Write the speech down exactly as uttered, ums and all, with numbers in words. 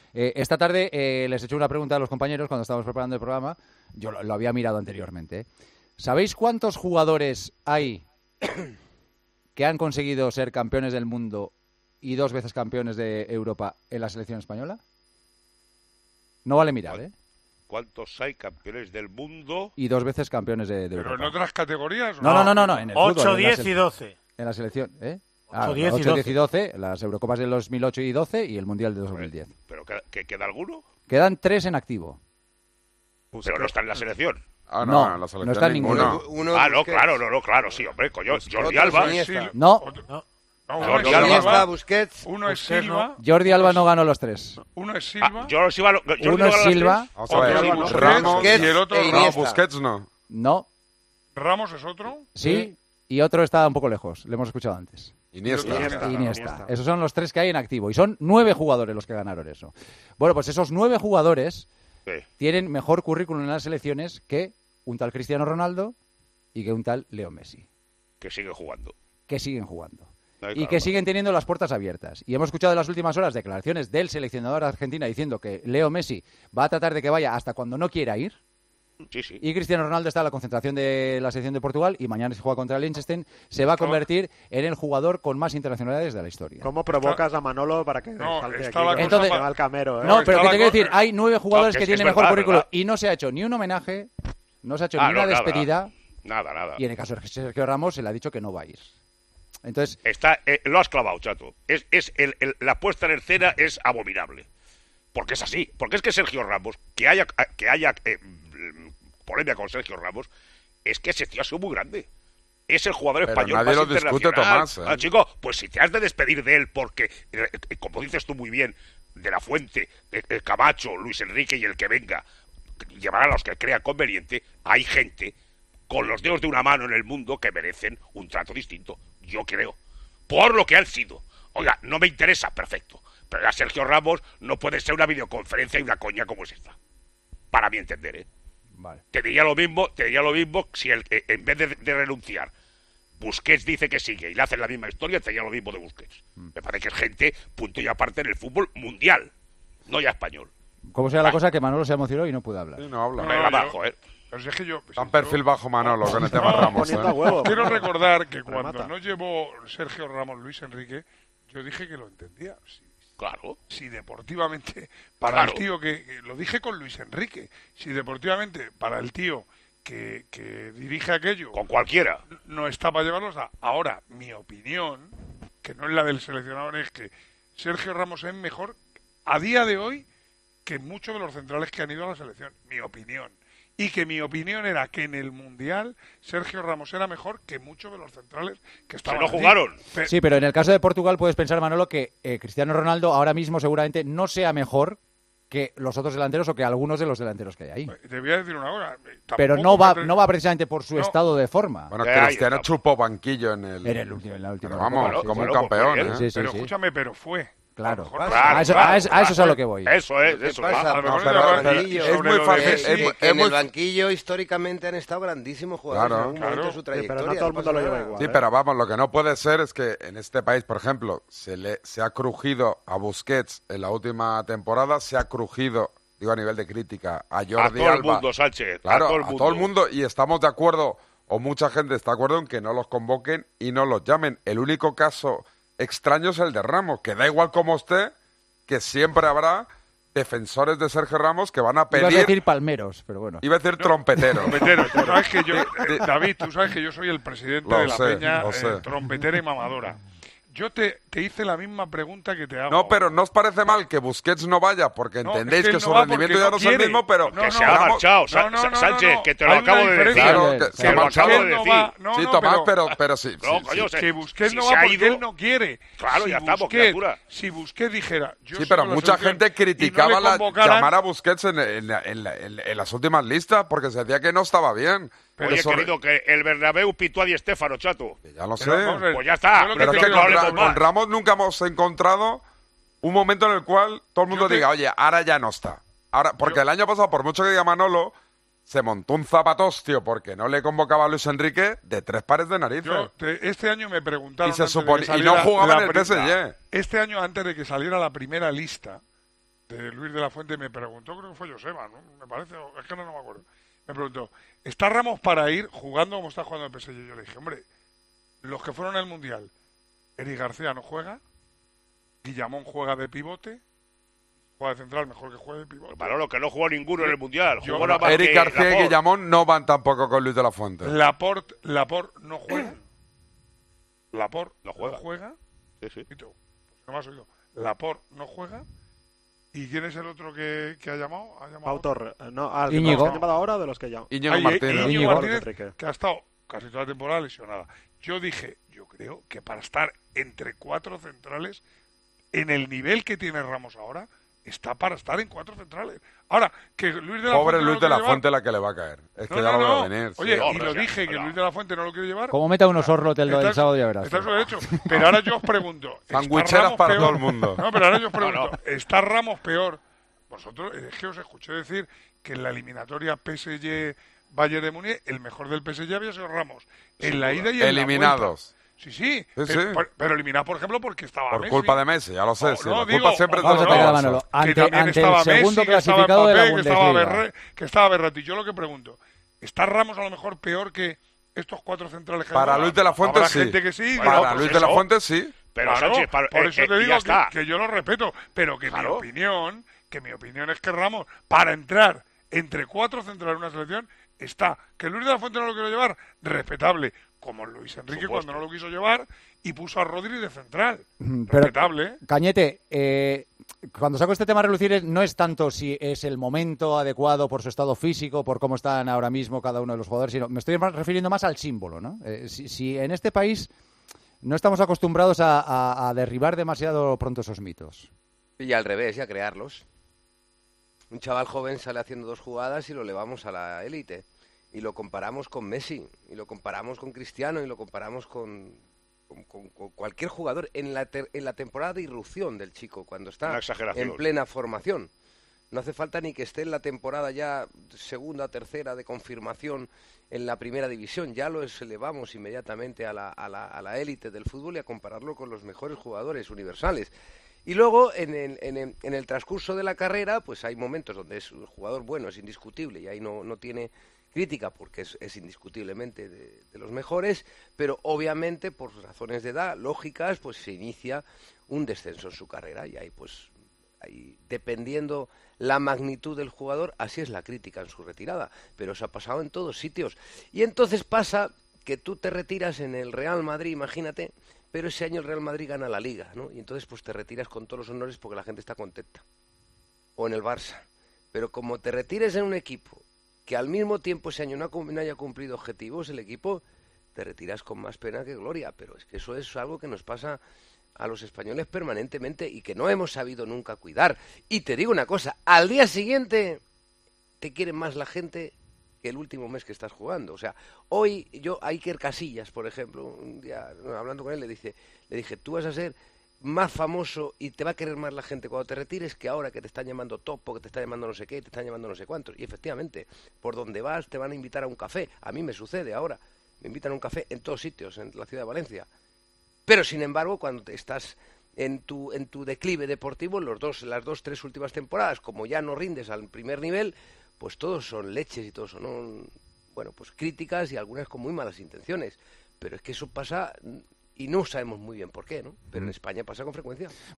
Eh, esta tarde eh, les he hecho una pregunta a los compañeros cuando estábamos preparando el programa. Yo lo, lo había mirado anteriormente. ¿eh? ¿Sabéis cuántos jugadores hay que han conseguido ser campeones del mundo y dos veces campeones de Europa en la selección española? No vale mirar, ¿eh? ¿Cuántos hay campeones del mundo? Y dos veces campeones de, de ¿Pero Europa. en otras categorías? No, no, no, no, no en el ocho, fútbol, diez en la y doce. En la selección, ¿eh? ocho, Ah, diez ocho, y diez y doce, las Eurocopas del dos mil ocho y doce y el Mundial de dos mil diez. ¿Pero queda, que queda alguno? Quedan tres en activo. Pero no está en la selección. Ah, No, no, en la selección no está en ninguno. ninguno. Uno Ah, no, Busquets. claro, no, no, claro, sí, hombre, coño. Busquets, Jordi otro Alba. Iniesta. No, Otro- No. no, uno Jordi es Alba. Iniesta, Silva, Busquets. uno es Busquets, Silva, Jordi Alba no ganó los tres. uno es Ah, Silva, Jordi Silva, lo- Jordi Uno Alba es las Silva, tres. Vamos a ver, Otro Silva, Busquets, Ramos Busquets y el otro e No, Iniesta. Busquets no. no, Ramos es otro. sí, y otro está un poco lejos, le hemos escuchado antes. Iniesta. Iniesta. Iniesta. Esos son los tres que hay en activo y son nueve jugadores los que ganaron eso. Bueno, pues esos nueve jugadores Sí. tienen mejor currículum en las selecciones que un tal Cristiano Ronaldo y que un tal Leo Messi, Que sigue jugando. que siguen jugando. Ay, Y claro. que siguen teniendo las puertas abiertas. Y hemos escuchado en las últimas horas declaraciones del seleccionador de Argentina diciendo que Leo Messi va a tratar de que vaya hasta cuando no quiera ir. Sí, sí. Y Cristiano Ronaldo está en la concentración de la selección de Portugal y mañana se juega contra el Liechtenstein. Se va a convertir en el jugador con más internacionalidades de la historia. ¿Cómo provocas a Manolo para que No, salte está aquí? la que cosa se pa- va al camero, ¿eh? No, No, pero está que la te quiero co- decir, hay nueve jugadores No, que que es- tienen es mejor verdad, currículum verdad. y no se ha hecho ni un homenaje, no se ha hecho Ah, ni no, una nada. despedida Nada, nada. y en el caso de Sergio Ramos se le ha dicho que no va a ir. Entonces, Está, eh, lo has clavado, chato. Es, es el, el- la puesta en escena es abominable. Porque es así. Porque es que Sergio Ramos, que haya, que haya eh, polémica con Sergio Ramos, es que ese tío ha sido muy grande. Es el jugador Pero español nadie más lo discute, internacional. Tomás, ¿eh? Ah, chico, pues si te has de despedir de él porque, eh, eh, como dices tú muy bien, de la Fuente, eh, eh, Camacho, Luis Enrique y el que venga, llevará a los que crea conveniente, hay gente con los dedos de una mano en el mundo que merecen un trato distinto. Yo creo. Por lo que han sido. Oiga, no me interesa, perfecto. Pero a Sergio Ramos no puede ser una videoconferencia y una coña como es esta. Para mi entender, ¿eh? vale. Te diría lo mismo, te diría lo mismo si el, eh, en vez de, de renunciar, Busquets dice que sigue y le hacen la misma historia, te diría lo mismo de Busquets. Me parece que es gente punto y aparte en el fútbol mundial, no ya español. Como sea la cosa que Manolo se emocionó y no pudo hablar. Sí, no habla. No, Venga, yo- va, joder. Pero si es que yo... Está en si perfil yo- bajo Manolo con el tema No, Ramos. poniendo a ¿eh? huevo. Quiero recordar que cuando Remata. no llevó Sergio Ramos Luis Enrique, yo dije que lo entendía. Si, Claro. si deportivamente, para Claro. el tío que, que- Lo dije con Luis Enrique. Si deportivamente, para el tío que, que dirige aquello, Con cualquiera. no está para llevarlos a... Ahora, mi opinión, que no es la del seleccionador, es que Sergio Ramos es mejor a día de hoy que muchos de los centrales que han ido a la selección. Mi opinión. Y que mi opinión era que en el Mundial Sergio Ramos era mejor que muchos de los centrales que Se estaban no allí. jugaron. Pe- Sí, pero en el caso de Portugal puedes pensar, Manolo, que eh, Cristiano Ronaldo ahora mismo seguramente no sea mejor que los otros delanteros o que algunos de los delanteros que hay ahí. Te voy a decir una cosa. eh, Pero tampoco no va, me- no va precisamente por su No. estado de forma. Bueno, Eh, ahí Cristiano está. chupó banquillo en el... En el último, en la última. Pero vamos, Copa, sí, como sí. un Bueno, pues campeón, muy bien. ¿eh? Sí, sí, Pero sí. escúchame, pero fue. Claro. A lo mejor- Claro, a eso, claro, a eso- a claro. eso es a lo que voy. Eso es, ¿Qué eso pasa? es. A lo No, mejor pero- en el pero banquillo, es sobre muy lo de fácil, Messi, es Que- muy- que en muy- el banquillo históricamente han estado grandísimos jugadores Claro. en algún momento Claro. de su Sí, pero no trayectoria. todo el mundo pasa lo lleva nada. igual. Sí, ¿eh? pero vamos, lo que no puede ser es que en este país, por ejemplo, se le se ha crujido a Busquets en la última temporada, se ha crujido, digo a nivel de crítica, a A Jordi todo el Alba. mundo, Sánchez. Claro, a todo el mundo. y estamos de acuerdo, o mucha gente está de acuerdo en que no los convoquen y no los llamen. El único caso extraño es el de Ramos, que da igual como esté, que siempre habrá defensores de Sergio Ramos que van a Iba a pedir, decir palmeros, pero bueno. iba a decir trompetero. Trompetero. Tú sabes que yo, eh, David, tú sabes que yo soy el presidente Lo de la sé, peña lo eh, sé. trompetera y mamadora. Yo te, te hice la misma pregunta que te hago. No, pero ¿no os parece mal que Busquets no vaya? Porque No, entendéis es que que, él su no va rendimiento porque ya no no es el quiere. mismo, pero... No, Que no, se ha Ramos- marchado, no, Sa- no, no, Sánchez, no. que te lo Hay acabo una de decir. diferencia. Claro, Sí, que sí. se Que ha lo marchado. acabo de Busquets no decir. va- no, sí, no, Tomás, pero- pero, pero sí. No, sí, coño, sí. se- que Busquets si no se va ha porque ido- él no quiere. Claro, si ya estamos, Busquets, criatura. Si Busquets dijera... Yo Sí, soy pero de la mucha selección gente y no le criticaba la, convocaran, llamar a Busquets en, en, en, en- en las últimas listas porque se decía que no estaba bien. Pero Oye, Eso- querido, que el Bernabéu pitó a Di Stéfano, chato. que ya lo sé. Pero vamos a ver, Pues ya está, yo lo Pero te es que quiero con, decir- Ra- hablemos con más. Ramos nunca hemos encontrado un momento en el cual todo el mundo Yo te- diga, oye, ahora ya no está. Ahora, porque Yo- el año pasado, por mucho que diga Manolo, se montó un zapatostio porque no le convocaba a Luis Enrique de tres pares de narices. Yo te- este año me preguntaron Y se antes de supone- que y no saliera jugaba la en el pri- P S G. Este año antes de que saliera la primera lista de Luis de la Fuente me preguntó, creo que fue Joseba, ¿no? Me parece, es que no, no me acuerdo. Me preguntó, ¿está Ramos para ir jugando como está jugando el P S G? Yo le dije, hombre, los que fueron al Mundial, Eric García no juega, Guillamón juega de pivote, juega de central, mejor que juegue de pivote. Manolo, que no jugó ninguno en el Mundial. Yo- Jugó nada más Eric que García y Laporte. Guillamón no van tampoco con Luis de la Fuente. Laporte, Laporte no juega. Laporte No juega. no juega. Sí, sí. Y tú, pues no me has oído. Laporte no juega. ¿Y quién es el otro que, que ha llamado? ¿Ha llamado? Pau Torres. No, ah, ¿de Íñigo. los que han llamado ahora o de los que ya? Íñigo Ay, Martínez. Íñigo Íñigo Martínez, Enrique. que ha estado casi toda la temporada lesionada. Yo dije, yo creo que para estar entre cuatro centrales, en el nivel que tiene Ramos ahora, está para estar en cuatro centrales. Ahora, que Luis de la Pobre Fuente no Luis lo de la quiere Fuente llevar- la que le va a caer. Es que No, ya no, lo no. veo venir. sí. Oye, No, y pero lo sí, dije, que pero- Luis de la Fuente no lo quiere llevar. Como meta unos horros del, Está- del sábado ya verás. está en su derecho. Pero ahora yo os pregunto. ¿está Sandwicheras Ramos para peor? todo el mundo. No, pero ahora yo os pregunto. No, no. ¿Está Ramos peor? Vosotros, es que os escuché decir que en la eliminatoria P S G-Bayern de Múnich, el mejor del P S G había sido Ramos. En Sin la duda. ida y en la Eliminados. vuelta. Sí, sí. Sí, pero, sí. pero- pero eliminado, por ejemplo, porque estaba Por Messi. culpa de Messi, ya lo sé. Oh, sí, no, la digo, culpa siempre es de Vamos a los atacar a dos. Manolo. que Ante, también ante estaba el segundo Messi, que estaba clasificado de la Mbappé, que estaba, Bundesliga. Berre, que estaba Berratti. Yo lo que pregunto, ¿está Ramos a lo mejor peor que estos cuatro centrales que hay Para ahora? Luis de la Fuente Habrá sí. gente que sí. Bueno, digo, Para pues Luis de la eso. Fuente sí. Pero Claro, Sánchez, para- por eh, eso eh, te y digo ya que, está. que yo lo respeto, pero que mi Claro. opinión, que mi opinión es que Ramos, para entrar entre cuatro centrales en una selección, está. Que Luis de la Fuente no lo quiere llevar, respetable, como Luis Enrique Supuesto. cuando no lo quiso llevar y puso a Rodri de central. Mm, pero- Respetable, ¿eh? Cañete, eh, cuando saco este tema a relucir es- no es tanto si es el momento adecuado por su estado físico, por cómo están ahora mismo cada uno de los jugadores, sino me estoy más- refiriendo más al símbolo, ¿no? Eh, si, si en este país no estamos acostumbrados a, a- a derribar demasiado pronto esos mitos. Y al revés, y a crearlos. Un chaval joven sale haciendo dos jugadas y lo elevamos a la élite. Y lo comparamos con Messi, y lo comparamos con Cristiano, y lo comparamos con, con, con- con cualquier jugador en la, ter- en la temporada de irrupción del chico, cuando está Una exageración. en plena formación. No hace falta ni que esté en la temporada ya segunda, tercera de confirmación en la primera división. Ya lo elevamos inmediatamente a la, a la, a la élite del fútbol y a compararlo con los mejores jugadores universales. Y luego, en el, en, el, en el transcurso de la carrera, pues hay momentos donde es un jugador bueno, es indiscutible, y ahí no, no tiene crítica porque es, es indiscutiblemente de, de los mejores, pero obviamente por razones de edad lógicas, pues se inicia un descenso en su carrera, y ahí pues ahí, dependiendo la magnitud del jugador, así es la crítica en su retirada, pero eso ha pasado en todos sitios. Y entonces pasa que tú te retiras en el Real Madrid, imagínate, pero ese año el Real Madrid gana la Liga, ¿no? Y entonces pues te retiras con todos los honores porque la gente está contenta. O en el Barça. Pero como te retires en un equipo que al mismo tiempo ese año no, ha cum- no haya cumplido objetivos, el equipo, te retiras con más pena que gloria. Pero es que eso es algo que nos pasa a los españoles permanentemente y que no hemos sabido nunca cuidar. Y te digo una cosa, al día siguiente te quieren más la gente que el último mes que estás jugando. O sea, hoy yo, a Iker Casillas, por ejemplo, un día hablando con él, le dije, le dije, tú vas a ser más famoso y te va a querer más la gente cuando te retires que ahora que te están llamando topo, que te están llamando no sé qué, te están llamando no sé cuántos. Y efectivamente, por donde vas te van a invitar a un café. A mí me sucede ahora. Me invitan a un café en todos sitios, en la ciudad de Valencia. Pero, sin embargo, cuando te estás en tu, en tu declive deportivo, los dos, las dos, tres últimas temporadas, como ya no rindes al primer nivel, pues todos son leches y todos son, bueno, pues críticas y algunas con muy malas intenciones. Pero es que eso pasa y no sabemos muy bien por qué, ¿no? Pero en España pasa con frecuencia.